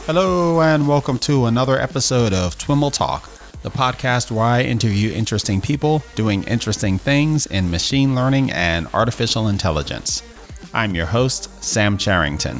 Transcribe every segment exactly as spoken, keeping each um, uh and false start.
Hello and welcome to another episode of Twiml Talk, the podcast where I interview interesting people doing interesting things in machine learning and artificial intelligence. I'm your host, Sam Charrington.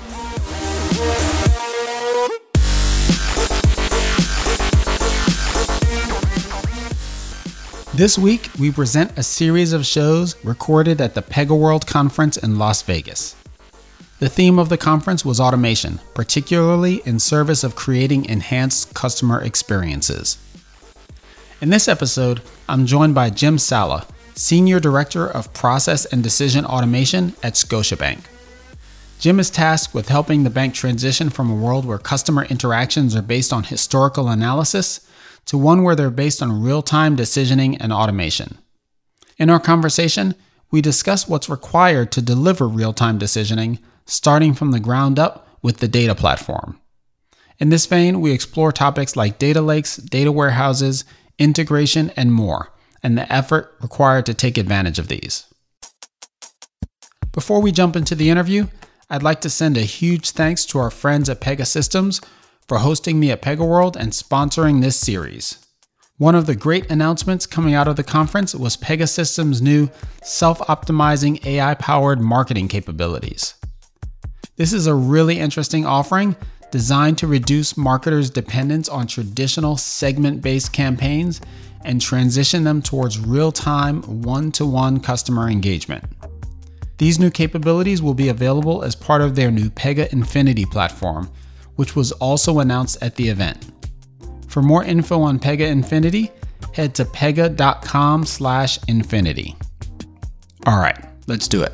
This week, we present a series of shows recorded at the PegaWorld conference in Las Vegas. The theme of the conference was automation, particularly in service of creating enhanced customer experiences. In this episode, I'm joined by Jim Sala, Senior Director of Process and Decision Automation at Scotiabank. Jim is tasked with helping the bank transition from a world where customer interactions are based on historical analysis to one where they're based on real-time decisioning and automation. In our conversation, we discuss what's required to deliver real-time decisioning, starting from the ground up with the data platform. In this vein, we explore topics like data lakes, data warehouses, integration, and more, and the effort required to take advantage of these. Before we jump into the interview, I'd like to send a huge thanks to our friends at Pegasystems for hosting me at PegaWorld and sponsoring this series. One of the great announcements coming out of the conference was Pegasystems' new self-optimizing A I-powered marketing capabilities. This is a really interesting offering designed to reduce marketers' dependence on traditional segment-based campaigns and transition them towards real-time, one-to-one customer engagement. These new capabilities will be available as part of their new Pega Infinity platform, which was also announced at the event. For more info on Pega Infinity, head to pega.com slash infinity. All right, let's do it.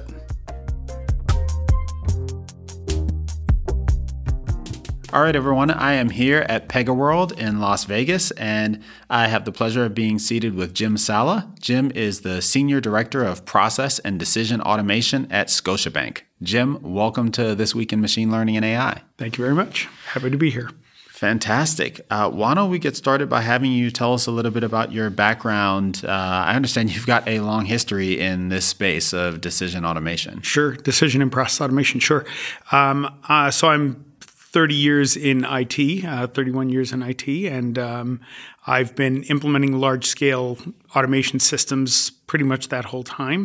All right, everyone, I am here at PegaWorld in Las Vegas, and I have the pleasure of being seated with Jim Sala. Jim is the Senior Director of Process and Decision Automation at Scotiabank. Jim, welcome to This Week in Machine Learning and A I. Thank you very much. Happy to be here. Fantastic. Uh, why don't we get started by having you tell us a little bit about your background? Uh, I understand you've got a long history in this space of decision automation. Sure. Decision and process automation. Sure. Um, uh, so I'm thirty years in I T, uh, thirty-one years in I T, and um, I've been implementing large-scale automation systems pretty much that whole time.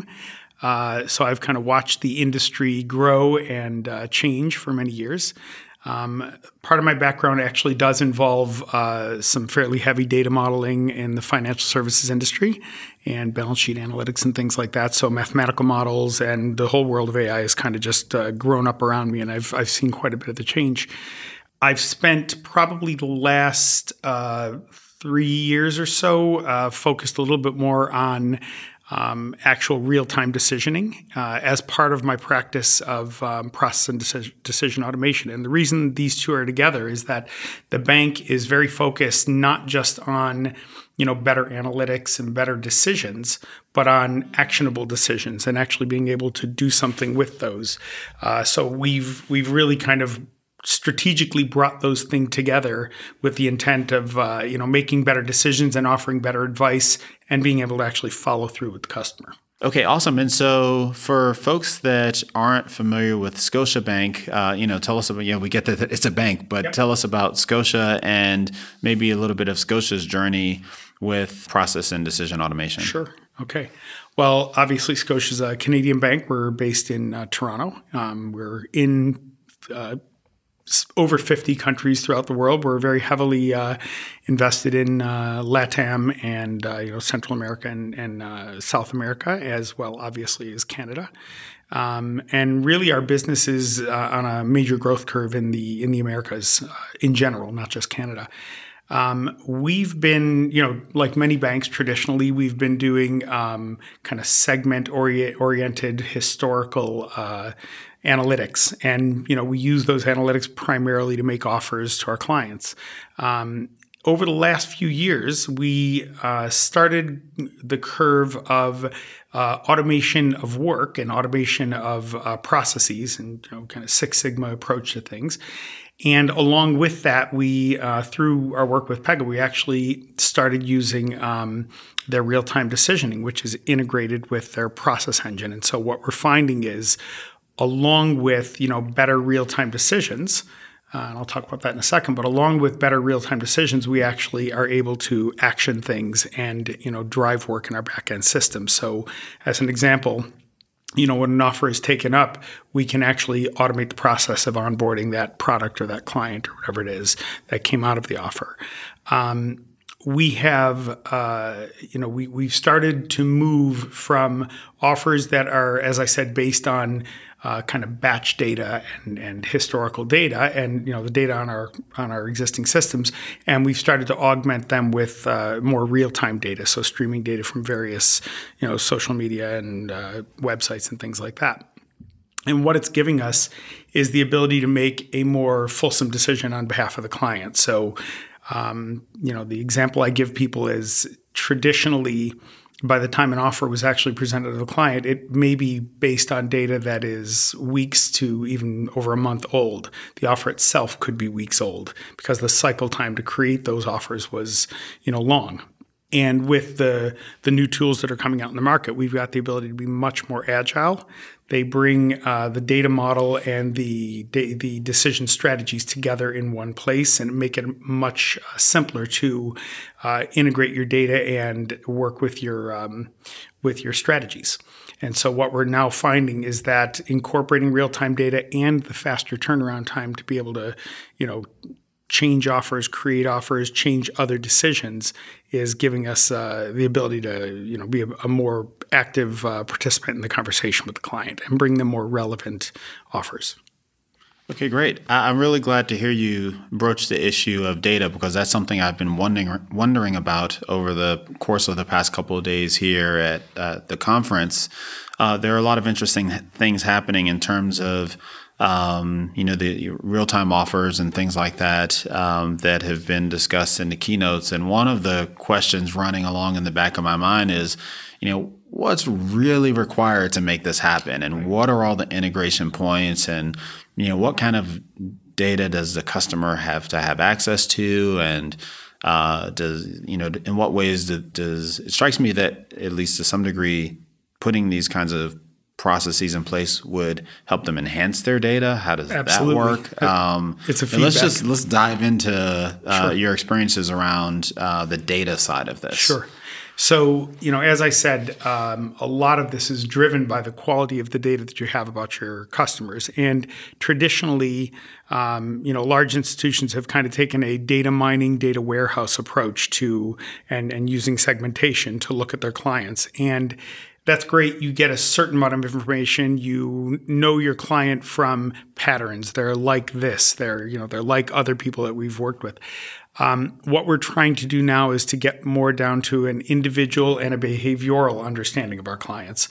Uh, so I've kind of watched the industry grow and uh, change for many years. Um, part of my background actually does involve uh, some fairly heavy data modeling in the financial services industry and balance sheet analytics and things like that. So mathematical models and the whole world of A I has kind of just uh, grown up around me, and I've I've seen quite a bit of the change. I've spent probably the last uh, three years or so uh, focused a little bit more on Um, actual real-time decisioning uh, as part of my practice of um, process and decision, decision automation. And the reason these two are together is that the bank is very focused not just on, you know, better analytics and better decisions, but on actionable decisions and actually being able to do something with those. Uh, so we've we've really kind of strategically brought those things together with the intent of uh, you know making better decisions and offering better advice and being able to actually follow through with the customer. Okay, awesome. And so for folks that aren't familiar with Scotiabank, uh, you know, tell us about, you know, we get that it's a bank, but yep. Tell us about Scotia and maybe a little bit of Scotia's journey with process and decision automation. Sure. Okay. Well, obviously Scotia's a Canadian bank. We're based in uh, Toronto. Um, we're in uh, over fifty countries throughout the world. We're very heavily uh, invested in uh, LATAM and uh, you know Central America and, and uh, South America, as well obviously as Canada. Um, and really, our business is uh, on a major growth curve in the in the Americas uh, in general, not just Canada. Um, we've been, you know, like many banks traditionally, we've been doing um, kind of segment ori- oriented historical uh, analytics. And, you know, we use those analytics primarily to make offers to our clients. Um, over the last few years, we uh, started the curve of uh, automation of work and automation of uh, processes and, you know, kind of Six Sigma approach to things. And along with that, we, uh, through our work with Pega, we actually started using um, their real-time decisioning, which is integrated with their process engine. And so what we're finding is, along with, you know, better real-time decisions, Uh, and I'll talk about that in a second. But along with better real-time decisions, we actually are able to action things and, you know, drive work in our back-end system. So as an example, you know, when an offer is taken up, we can actually automate the process of onboarding that product or that client or whatever it is that came out of the offer. Um, we have, uh, you know, we, we've started to move from offers that are, as I said, based on uh, kind of batch data and, and historical data and, you know, the data on our on our existing systems. And we've started to augment them with uh, more real-time data, so streaming data from various, you know, social media and uh, websites and things like that. And what it's giving us is the ability to make a more fulsome decision on behalf of the client. So, um, you know, the example I give people is traditionally, by the time an offer was actually presented to the client, it may be based on data that is weeks to even over a month old. The offer itself could be weeks old because the cycle time to create those offers was, you know, long. And with the the new tools that are coming out in the market, we've got the ability to be much more agile. They bring uh, the data model and the the decision strategies together in one place and make it much simpler to uh, integrate your data and work with your um, with your strategies. And so what we're now finding is that incorporating real-time data and the faster turnaround time to be able to, you know, change offers, create offers, change other decisions is giving us uh, the ability to, you know, be a, a more active uh, participant in the conversation with the client and bring them more relevant offers. Okay, great. I'm really glad to hear you broach the issue of data because that's something I've been wondering wondering about over the course of the past couple of days here at uh, the conference. Uh, there are a lot of interesting things happening in terms of Um, you know, the real-time offers and things like that um, that have been discussed in the keynotes. And one of the questions running along in the back of my mind is, you know, what's really required to make this happen? And what are all the integration points? And, you know, what kind of data does the customer have to have access to? And uh, does, you know, in what ways do, does, it strikes me that at least to some degree, putting these kinds of processes in place would help them enhance their data. How does Absolutely. that work? Um, it's a feedback. Let's just let's dive into uh, Sure. your experiences around uh, the data side of this. Sure. So, you know, as I said, um, a lot of this is driven by the quality of the data that you have about your customers. And traditionally, um, you know, large institutions have kind of taken a data mining, data warehouse approach to and, and using segmentation to look at their clients. And that's great. You get a certain amount of information. You know your client from patterns. They're like this. They're, you know, they're like other people that we've worked with. Um, what we're trying to do now is to get more down to an individual and a behavioral understanding of our clients.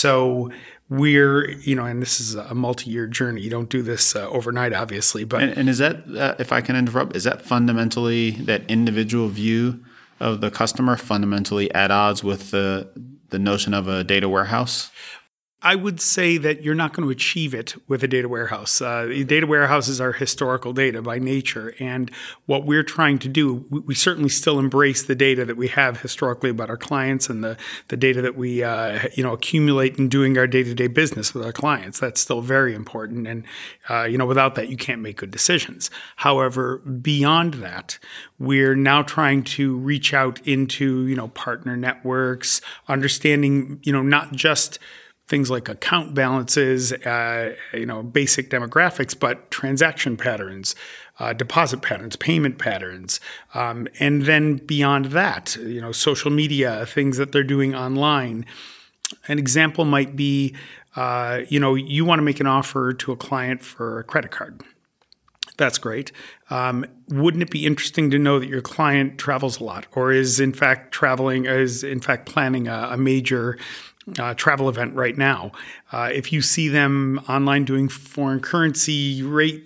So we're, you know, and this is a multi-year journey. You don't do this uh, overnight, obviously. But and, and is that, uh, if I can interrupt, is that fundamentally that individual view of the customer fundamentally at odds with the the notion of a data warehouse? I would say that you're not going to achieve it with a data warehouse. Uh, data warehouses are historical data by nature. And what we're trying to do, we, we certainly still embrace the data that we have historically about our clients and the, the data that we uh, you know, accumulate in doing our day-to-day business with our clients. That's still very important. And uh, you know, without that, you can't make good decisions. However, beyond that, we're now trying to reach out into, you know, partner networks, understanding, you know, not just things like account balances, uh, you know, basic demographics, but transaction patterns, uh, deposit patterns, payment patterns, um, and then beyond that, you know, social media, things that they're doing online. An example might be, uh, you know, you want to make an offer to a client for a credit card. That's great. Um, wouldn't it be interesting to know that your client travels a lot, or is in fact traveling, is in fact planning a, a major Uh, travel event right now? Uh, if you see them online doing foreign currency rate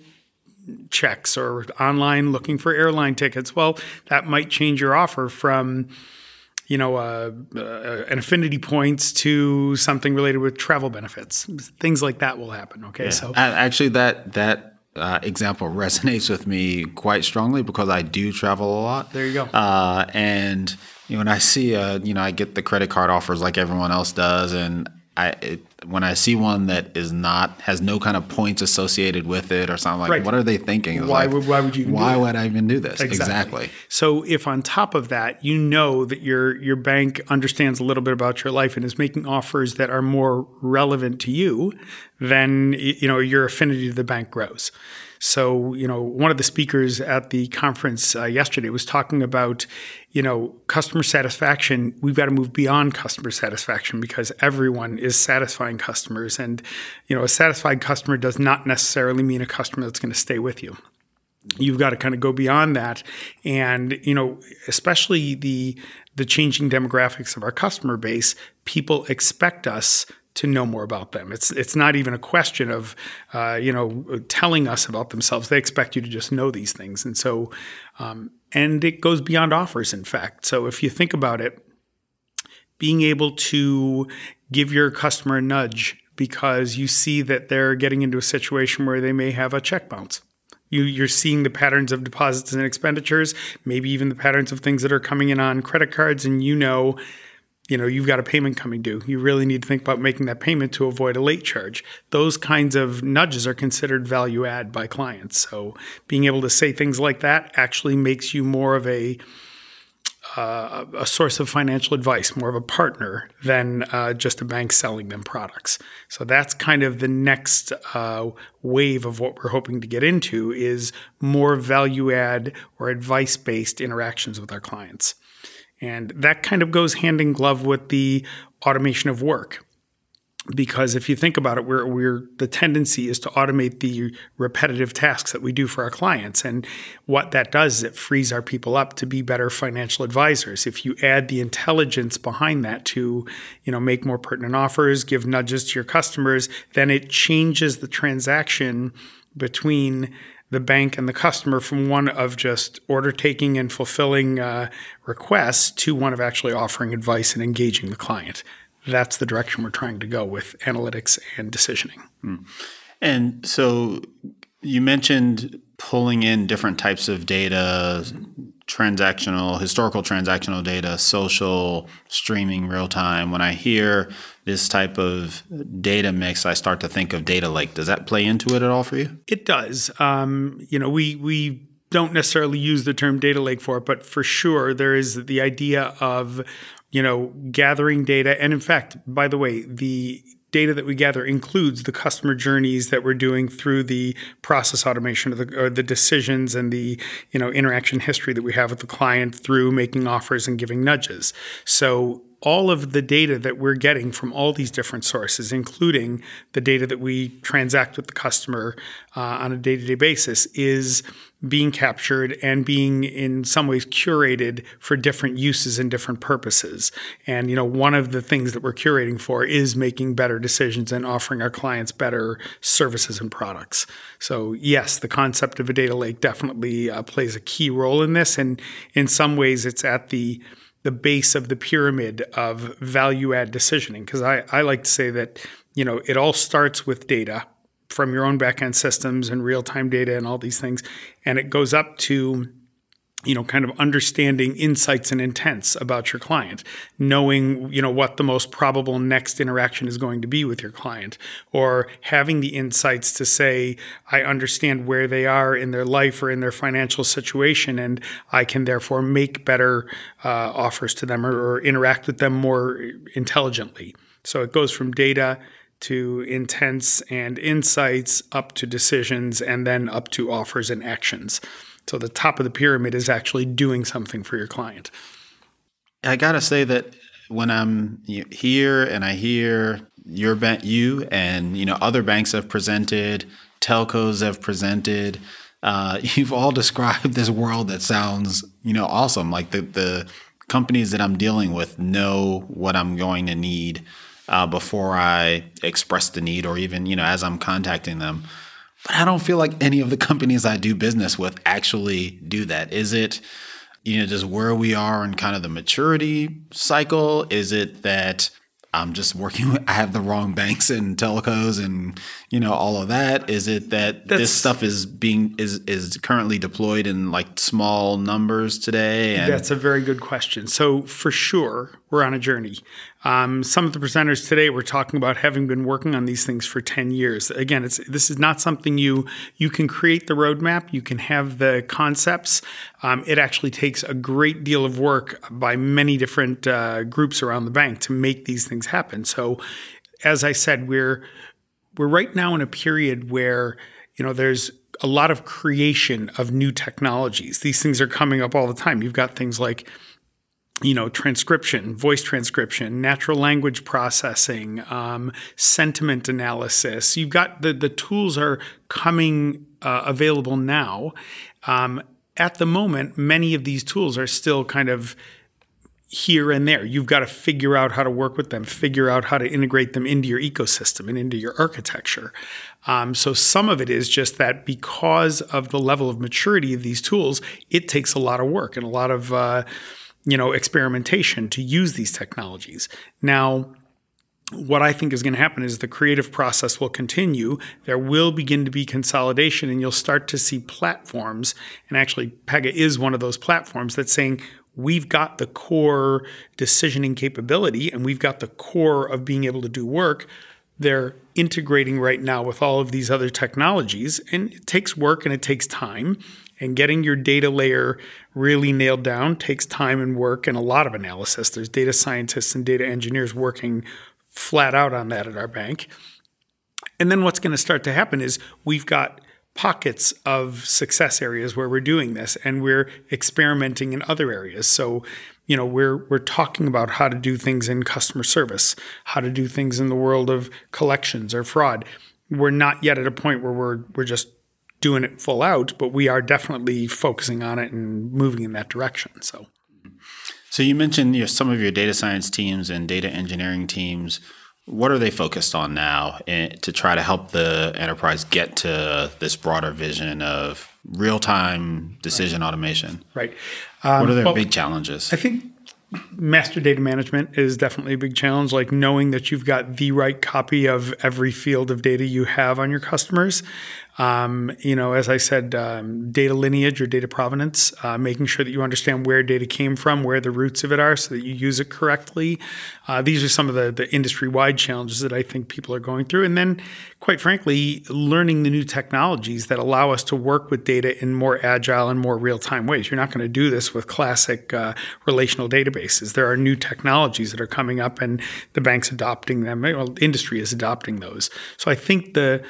checks or online looking for airline tickets, well, that might change your offer from, you know, uh, uh, an affinity points to something related with travel benefits. Things like that will happen. Okay, Yeah. so Actually, that that uh, example resonates with me quite strongly because I do travel a lot. There you go. Uh, and you know, when I see, uh, you know, I get the credit card offers like everyone else does, and I it, when I see one that is not has no kind of points associated with it or something like, Right. what are they thinking? It's Why like, would why would you even why do would I even do this? Exactly. So if on top of that, you know that your your bank understands a little bit about your life and is making offers that are more relevant to you, then you know your affinity to the bank grows. So, you know, one of the speakers at the conference uh, yesterday was talking about, you know, customer satisfaction. We've got to move beyond customer satisfaction because everyone is satisfying customers. And, you know, a satisfied customer does not necessarily mean a customer that's going to stay with you. You've got to kind of go beyond that. And, you know, especially the the changing demographics of our customer base, people expect us to know more about them. It's it's not even a question of, uh, you know, telling us about themselves. They expect you to just know these things. And so, um, and it goes beyond offers, in fact. So if you think about it, being able to give your customer a nudge because you see that they're getting into a situation where they may have a check bounce. You, you're seeing the patterns of deposits and expenditures, maybe even the patterns of things that are coming in on credit cards, and you know, you know, you've got a payment coming due. You really need to think about making that payment to avoid a late charge. Those kinds of nudges are considered value add by clients. So being able to say things like that actually makes you more of a uh, a source of financial advice, more of a partner than uh, just a bank selling them products. So that's kind of the next uh, wave of what we're hoping to get into is more value add or advice-based interactions with our clients. And that kind of goes hand in glove with the automation of work. Because if you think about it, we're, we're the tendency is to automate the repetitive tasks that we do for our clients. And what that does is it frees our people up to be better financial advisors. If you add the intelligence behind that to, you know, make more pertinent offers, give nudges to your customers, then it changes the transaction between the bank and the customer from one of just order taking and fulfilling uh, requests to one of actually offering advice and engaging the client. That's the direction we're trying to go with analytics and decisioning. Hmm. And so you mentioned pulling in different types of data, transactional, historical transactional data, social, streaming, real time. When I hear this type of data mix, I start to think of data lake. Does that play into it at all for you? It does. Um, you know, we we don't necessarily use the term data lake for it, but for sure there is the idea of, you know, gathering data. And in fact, by the way, the data that we gather includes the customer journeys that we're doing through the process automation of the, or the decisions and the, you know, interaction history that we have with the client through making offers and giving nudges. So all of the data that we're getting from all these different sources, including the data that we transact with the customer uh, on a day-to-day basis, is being captured and being in some ways curated for different uses and different purposes. And, you know, one of the things that we're curating for is making better decisions and offering our clients better services and products. So yes, the concept of a data lake definitely uh, plays a key role in this. And in some ways it's at the the base of the pyramid of value add decisioning. Because I, I like to say that, you know, it all starts with data from your own back-end systems and real-time data and all these things. And it goes up to, you know, kind of understanding insights and intents about your client, knowing, you know, what the most probable next interaction is going to be with your client, or having the insights to say, I understand where they are in their life or in their financial situation, and I can therefore make better uh, offers to them or, or interact with them more intelligently. So it goes from data to intents and insights up to decisions and then up to offers and actions. So the top of the pyramid is actually doing something for your client. I got to say that when I'm here and I hear your bank, you and, you know, other banks have presented, telcos have presented, uh, you've all described this world that sounds, you know, awesome. Like the, the companies that I'm dealing with know what I'm going to need uh, before I express the need or even, you know, as I'm contacting them. But I don't feel like any of the companies I do business with actually do that. Is it, you know, just where we are in kind of the maturity cycle? Is it that I'm just working with, I have the wrong banks and telcos and, you know, all of that? Is it that That's, this stuff is being, is, is currently deployed in like small numbers today? And that's a very good question. So for sure, we're on a journey. Um, some of the presenters today were talking about having been working on these things for ten years. Again, it's this is not something you you can create the roadmap. You can have the concepts. Um, it actually takes a great deal of work by many different uh, groups around the bank to make these things happen. So, as I said, we're we're right now in a period where, you know, there's a lot of creation of new technologies. These things are coming up all the time. You've got things like, you know, transcription, voice transcription, natural language processing, um, sentiment analysis. You've got the, the tools are coming uh, available now. Um, at the moment, many of these tools are still kind of here and there. You've got to figure out how to work with them, figure out how to integrate them into your ecosystem and into your architecture. Um, so some of it is just that because of the level of maturity of these tools, it takes a lot of work and a lot of uh, you know, experimentation to use these technologies. Now, what I think is going to happen is the creative process will continue. There will begin to be consolidation, and you'll start to see platforms. And actually, Pega is one of those platforms that's saying, we've got the core decisioning capability, and we've got the core of being able to do work. They're integrating right now with all of these other technologies, and it takes work and it takes time. And getting your data layer really nailed down takes time and work and a lot of analysis. There's data scientists and data engineers working flat out on that at our bank. And then what's going to start to happen is we've got pockets of success areas where we're doing this, and we're experimenting in other areas. So, you know, we're we're talking about how to do things in customer service, how to do things in the world of collections or fraud. We're not yet at a point where we're we're just doing it full out, but we are definitely focusing on it and moving in that direction. So, so you mentioned you know, some of your data science teams and data engineering teams. What are they focused on now to try to help the enterprise get to this broader vision of real-time decision right. automation? Right. Um, what are their well, big challenges? I think master data management is definitely a big challenge, like knowing that you've got the right copy of every field of data you have on your customers. Um, you know, as I said, um, data lineage or data provenance, uh, making sure that you understand where data came from, where the roots of it are so that you use it correctly. Uh, these are some of the, the industry-wide challenges that I think people are going through. And then, quite frankly, learning the new technologies that allow us to work with data in more agile and more real-time ways. You're not going to do this with classic uh, relational databases. There are new technologies that are coming up, and the bank's adopting them. Well, industry is adopting those. So I think the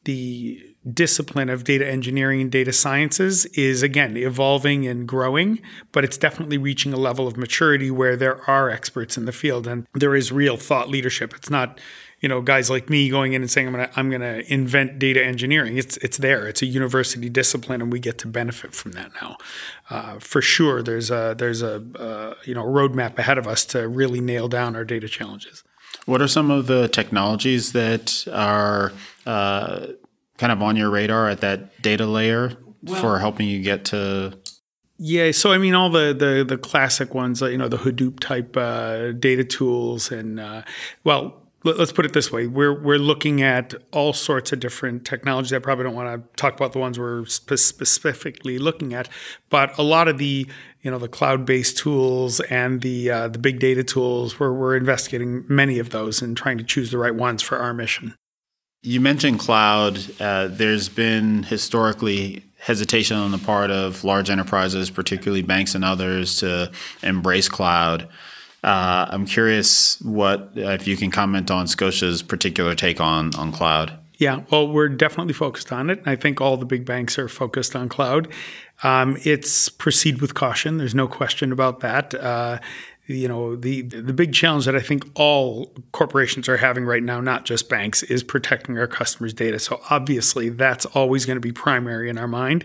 the discipline of data engineering and data sciences is, again, evolving and growing, but it's definitely reaching a level of maturity where there are experts in the field and there is real thought leadership. It's not, you know, guys like me going in and saying, I'm going to I'm going to invent data engineering. It's it's there. It's a university discipline, and we get to benefit from that now. Uh, for sure, there's a there's a uh, you know roadmap ahead of us to really nail down our data challenges. What are some of the technologies that are uh, kind of on your radar at that data layer well, for helping you get to? Yeah, so I mean, all the the, the classic ones, you know, the Hadoop type uh, data tools, and uh, well, let, let's put it this way: we're we're looking at all sorts of different technologies. I probably don't want to talk about the ones we're spe- specifically looking at, but a lot of the you know the cloud-based tools and the uh, the big data tools, we're we're investigating many of those and trying to choose the right ones for our mission. You mentioned cloud. Uh, there's been historically hesitation on the part of large enterprises, particularly banks and others, to embrace cloud. Uh, I'm curious what if you can comment on Scotia's particular take on, on cloud. Yeah, well, we're definitely focused on it. I think all the big banks are focused on cloud. Um, it's proceed with caution. There's no question about that. Uh, You know, the the big challenge that I think all corporations are having right now, not just banks, is protecting our customers' data. So obviously, that's always going to be primary in our mind.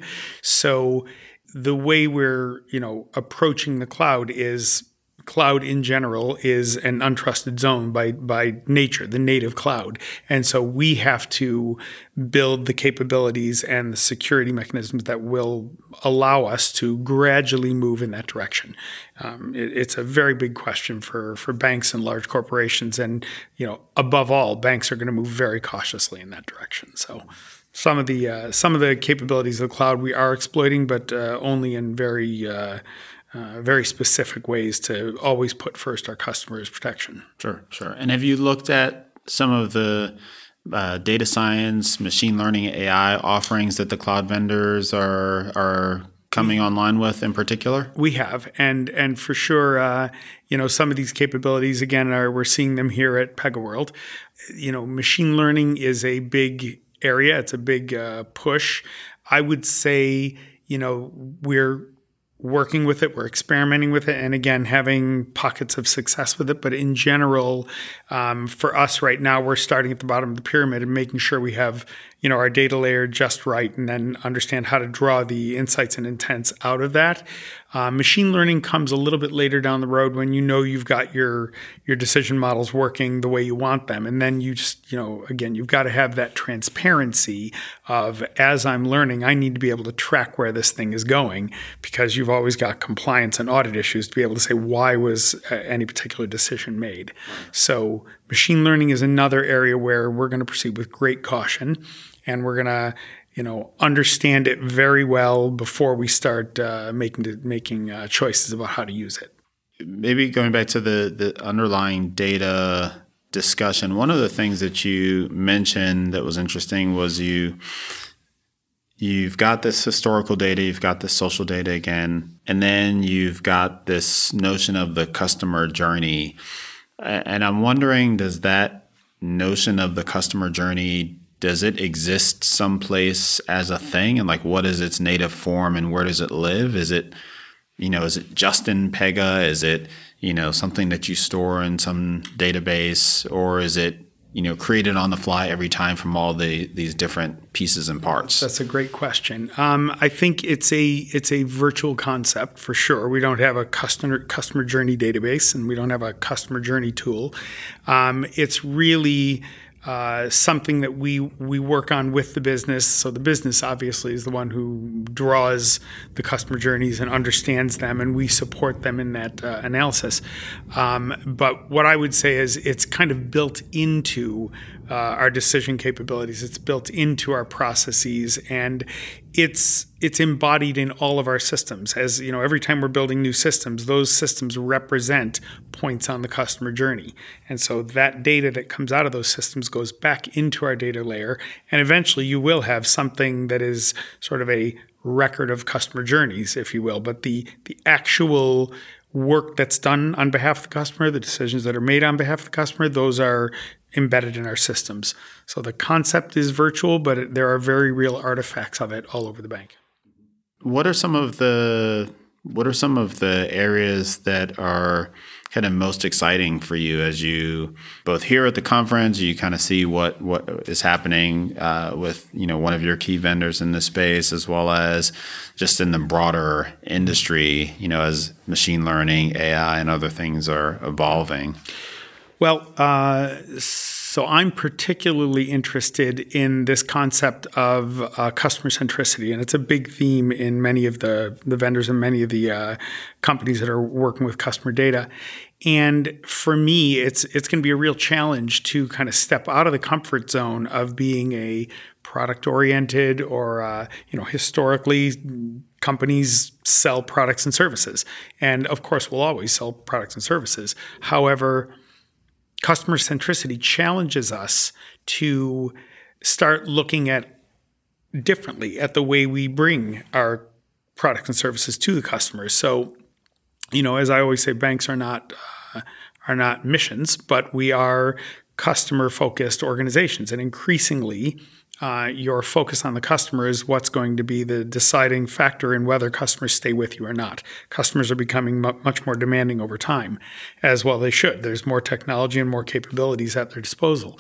So the way we're, you know, approaching the cloud is cloud in general is an untrusted zone by by nature, the native cloud. And so we have to build the capabilities and the security mechanisms that will allow us to gradually move in that direction. Um, it, it's a very big question for, for banks and large corporations. And, you know, above all, banks are going to move very cautiously in that direction. So some of the uh, some of the capabilities of the cloud we are exploiting, but uh, only in very uh, uh, very specific ways to always put first our customers' protection. Sure, sure. And have you looked at some of the uh, data science, machine learning, A I offerings that the cloud vendors are are coming online with in particular? We have, and and for sure, uh, you know, some of these capabilities again are we're seeing them here at PegaWorld. You know, machine learning is a big area; it's a big uh, push. I would say, you know, we're working with it, we're experimenting with it, and again, having pockets of success with it. But in general, um, for us right now, we're starting at the bottom of the pyramid and making sure we have, you know, our data layer just right, and then understand how to draw the insights and intents out of that. Uh, machine learning comes a little bit later down the road when you know you've got your your decision models working the way you want them, and then you just, you know, again, you've got to have that transparency of, as I'm learning, I need to be able to track where this thing is going, because you've always got compliance and audit issues to be able to say why was uh, any particular decision made. So machine learning is another area where we're going to proceed with great caution, and we're going to, you know, understand it very well before we start uh, making making uh, choices about how to use it. Maybe going back to the, the underlying data discussion, one of the things that you mentioned that was interesting was you you've got this historical data, you've got this social data again, and then you've got this notion of the customer journey. And I'm wondering, does that notion of the customer journey, does it exist someplace as a thing? And like, what is its native form and where does it live? Is it, you know, is it just in Pega? Is it, you know, something that you store in some database, or is it, you know, created on the fly every time from all the these different pieces and parts? That's a great question. Um, I think it's a it's a virtual concept for sure. We don't have a customer customer journey database, and we don't have a customer journey tool. Um, it's really Uh, something that we we work on with the business. So the business obviously is the one who draws the customer journeys and understands them, and we support them in that uh, analysis. Um, but what I would say is it's kind of built into uh, our decision capabilities. It's built into our processes, and it's it's embodied in all of our systems. As you know, every time we're building new systems, those systems represent points on the customer journey. And so that data that comes out of those systems goes back into our data layer, and eventually you will have something that is sort of a record of customer journeys, if you will. But the the actual work that's done on behalf of the customer, the decisions that are made on behalf of the customer, those are embedded in our systems. So the concept is virtual, but it, there are very real artifacts of it all over the bank. What are some of the what are some of the areas that are kind of most exciting for you as you both here at the conference, you kind of see what what is happening uh, with, you know, one of your key vendors in this space, as well as just in the broader industry, you know, as machine learning, A I, and other things are evolving? Well, uh, so I'm particularly interested in this concept of uh, customer centricity, and it's a big theme in many of the, the vendors and many of the uh, companies that are working with customer data. And for me, it's it's going to be a real challenge to kind of step out of the comfort zone of being a product-oriented or, uh, you know, historically companies sell products and services. And of course, we'll always sell products and services. However, customer centricity challenges us to start looking at differently at the way we bring our products and services to the customers. So, you know, as I always say, banks are not uh, are not missions, but we are customer-focused organizations, and increasingly, uh, your focus on the customer is what's going to be the deciding factor in whether customers stay with you or not. Customers are becoming mu- much more demanding over time, as well they should. There's more technology and more capabilities at their disposal.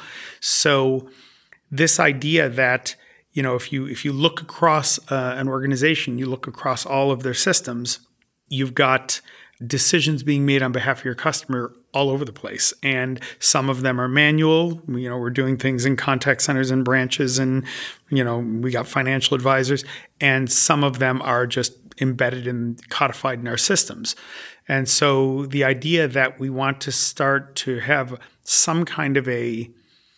So this idea that, you know, if you if you look across uh, an organization, you look across all of their systems, you've got decisions being made on behalf of your customer all over the place. And some of them are manual. You know, we're doing things in contact centers and branches, and, you know, we got financial advisors. And some of them are just embedded and codified in our systems. And so the idea that we want to start to have some kind of a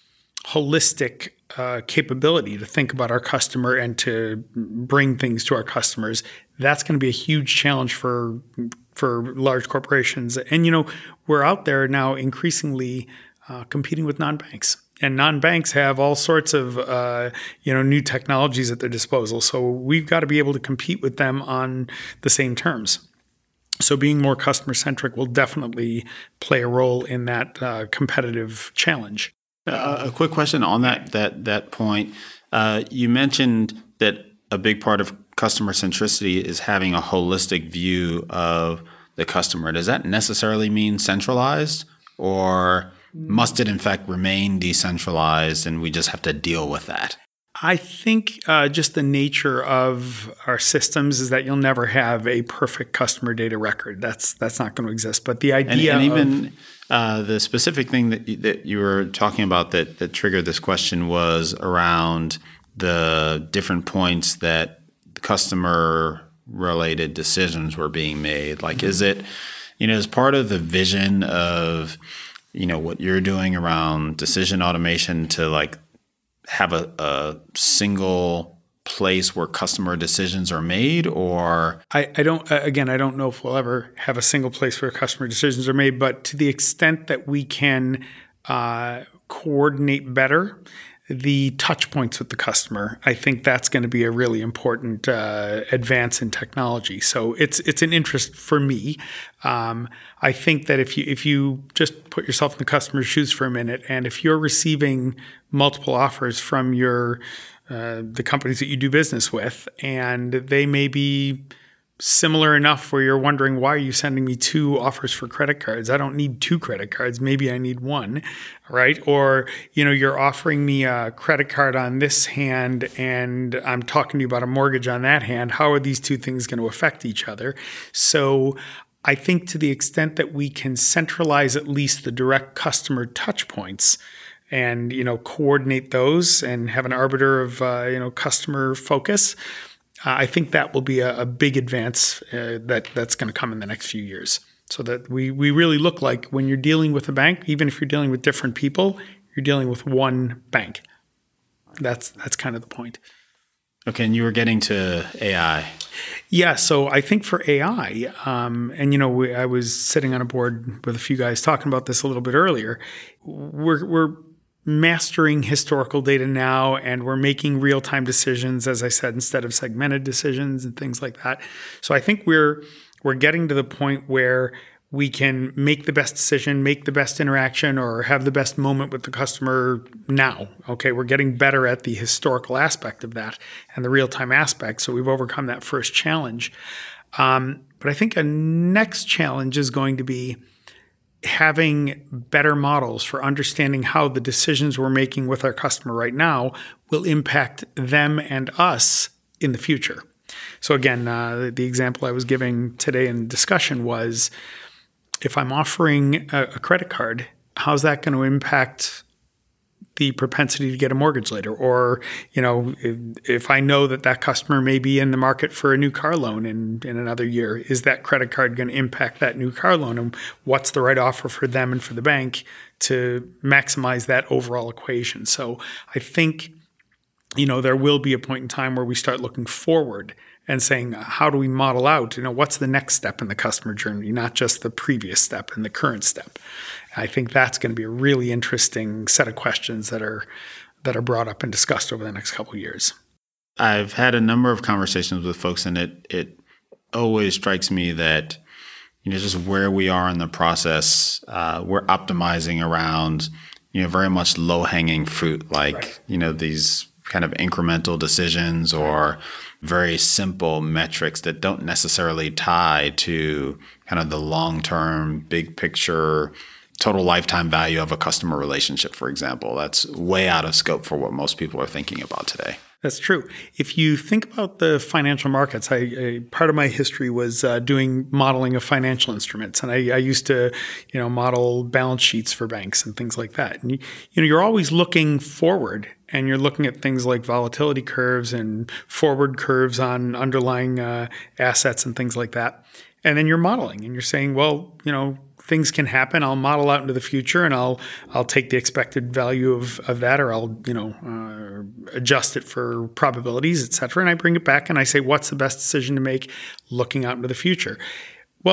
holistic uh, capability to think about our customer and to bring things to our customers, that's going to be a huge challenge for for large corporations. And, you know, we're out there now increasingly uh, competing with non-banks. And non-banks have all sorts of, uh, you know, new technologies at their disposal. So we've got to be able to compete with them on the same terms. So being more customer-centric will definitely play a role in that uh, competitive challenge. Uh, a quick question on that that that point. Uh, you mentioned that a big part of customer centricity is having a holistic view of the customer. Does that necessarily mean centralized, or must it in fact remain decentralized and we just have to deal with that? I think uh, just the nature of our systems is that you'll never have a perfect customer data record. That's that's not going to exist. But the idea and, and even of, uh, the specific thing that you, that you were talking about that that triggered this question was around the different points that customer related decisions were being made. Like, mm-hmm. is it, you know, as part of the vision of, you know, what you're doing around decision automation to like have a, a single place where customer decisions are made, or? I, I don't, again, I don't know if we'll ever have a single place where customer decisions are made, but to the extent that we can uh, coordinate better the touch points with the customer, I think that's going to be a really important uh, advance in technology. So it's it's an interest for me. Um, I think that if you if you just put yourself in the customer's shoes for a minute, and if you're receiving multiple offers from your uh, the companies that you do business with, and they may be similar enough where you're wondering, why are you sending me two offers for credit cards? I don't need two credit cards. Maybe I need one, right? Or, you know, you're offering me a credit card on this hand and I'm talking to you about a mortgage on that hand. How are these two things going to affect each other? So I think to the extent that we can centralize at least the direct customer touch points and, you know, coordinate those and have an arbiter of, uh, you know, customer focus, Uh, I think that will be a, a big advance uh, that that's going to come in the next few years, so that we we really look like when you're dealing with a bank, even if you're dealing with different people, you're dealing with one bank. That's that's kind of the point. Okay, and you were getting to A I. Yeah, so I think for A I, um, and you know, we, I was sitting on a board with a few guys talking about this a little bit earlier. We're we're mastering historical data now, and we're making real-time decisions, as I said, instead of segmented decisions and things like that. So I think we're we're getting to the point where we can make the best decision, make the best interaction, or have the best moment with the customer now. Okay, we're getting better at the historical aspect of that and the real-time aspect. So we've overcome that first challenge. Um, but I think a next challenge is going to be having better models for understanding how the decisions we're making with our customer right now will impact them and us in the future. So again, uh, the example I was giving today in discussion was, if I'm offering a, a credit card, how's that going to impact the propensity to get a mortgage later? Or, you know, if, if I know that that customer may be in the market for a new car loan in, in another year, is that credit card going to impact that new car loan? And what's the right offer for them and for the bank to maximize that overall equation? So I think, you know, there will be a point in time where we start looking forward and saying, how do we model out, you know, what's the next step in the customer journey, not just the previous step and the current step. I think that's going to be a really interesting set of questions that are that are brought up and discussed over the next couple of years. I've had a number of conversations with folks, and it it always strikes me that, you know, just where we are in the process, uh, we're optimizing around, you know, very much low-hanging fruit, like, right. you know, these kind of incremental decisions or very simple metrics that don't necessarily tie to kind of the long-term, big picture, total lifetime value of a customer relationship, for example. That's way out of scope for what most people are thinking about today. That's true. If you think about the financial markets, I, I part of my history was uh, doing modeling of financial instruments, and I, I used to, you know, model balance sheets for banks and things like that. And you, you know, you're always looking forward, and you're looking at things like volatility curves and forward curves on underlying uh, assets and things like that. And then you're modeling, and you're saying, well, you know, things can happen. I'll model out into the future, and I'll I'll take the expected value of, of that, or I'll you know uh, adjust it for probabilities, et cetera. And I bring it back and I say, what's the best decision to make looking out into the future? Well,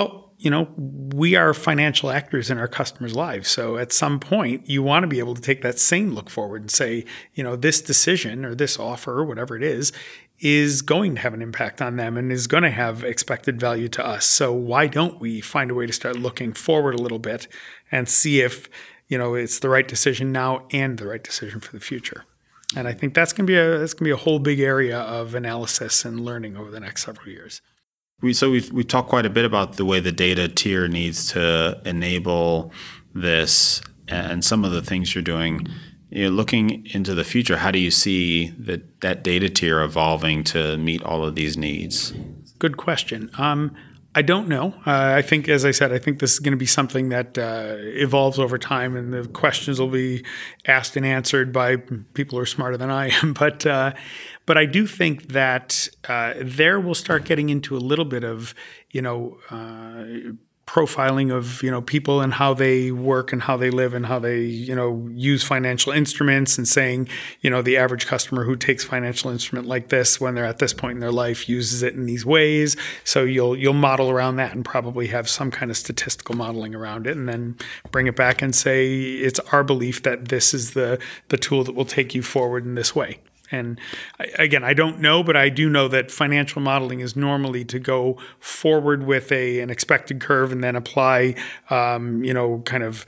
you know, we are financial actors in our customers' lives. So at some point, you want to be able to take that same look forward and say, you know, this decision or this offer or whatever it is, is going to have an impact on them and is going to have expected value to us. So why don't we find a way to start looking forward a little bit and see if, you know, it's the right decision now and the right decision for the future. And I think that's going to be a that's going to be a whole big area of analysis and learning over the next several years. We, so we've we talked quite a bit about the way the data tier needs to enable this and some of the things you're doing. You know, looking into the future, how do you see that that data tier evolving to meet all of these needs? Good question. Um, I don't know. Uh, I think, as I said, I think this is going to be something that uh, evolves over time, and the questions will be asked and answered by people who are smarter than I am. But uh, but I do think that uh, there we'll start getting into a little bit of, you know, uh, profiling of, you know, people and how they work and how they live and how they, you know, use financial instruments, and saying, you know, the average customer who takes financial instrument like this when they're at this point in their life uses it in these ways. So you'll you'll model around that and probably have some kind of statistical modeling around it, and then bring it back and say it's our belief that this is the the tool that will take you forward in this way. And again, I don't know, but I do know that financial modeling is normally to go forward with a an expected curve and then apply, um, you know, kind of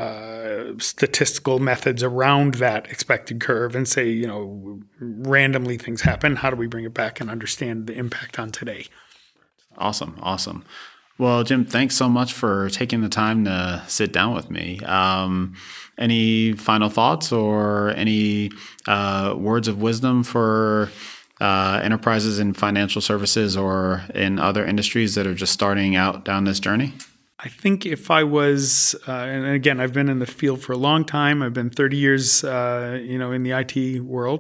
uh, statistical methods around that expected curve and say, you know, randomly things happen. How do we bring it back and understand the impact on today? Awesome. Awesome. Well, Jim, thanks so much for taking the time to sit down with me. Um, any final thoughts or any uh, words of wisdom for uh, enterprises in financial services or in other industries that are just starting out down this journey? I think if I was, uh, and again, I've been in the field for a long time. I've been thirty years, uh, you know, in the I T world.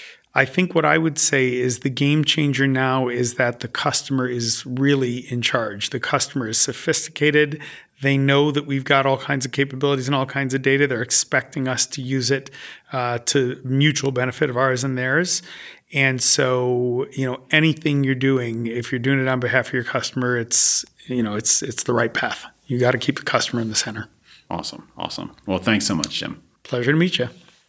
I think what I would say is the game changer now is that the customer is really in charge. The customer is sophisticated. They know that we've got all kinds of capabilities and all kinds of data. They're expecting us to use it uh, to mutual benefit of ours and theirs. And so, you know, anything you're doing, if you're doing it on behalf of your customer, it's, you know, it's it's the right path. You got to keep the customer in the center. Awesome. Awesome. Well, thanks so much, Jim. Pleasure to meet you.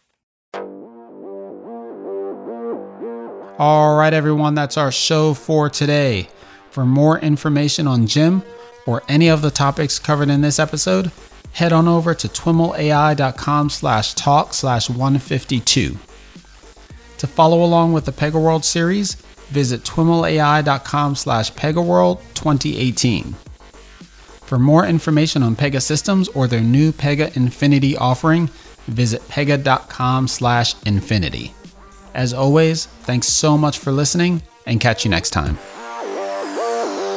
All right, everyone, that's our show for today. For more information on Jim or any of the topics covered in this episode, head on over to twimlai.com slash talk slash 152. To follow along with the PegaWorld series, visit twimlai.com slash PegaWorld 2018. For more information on Pega Systems or their new Pega Infinity offering, visit pega.com slash infinity. As always, thanks so much for listening, and catch you next time.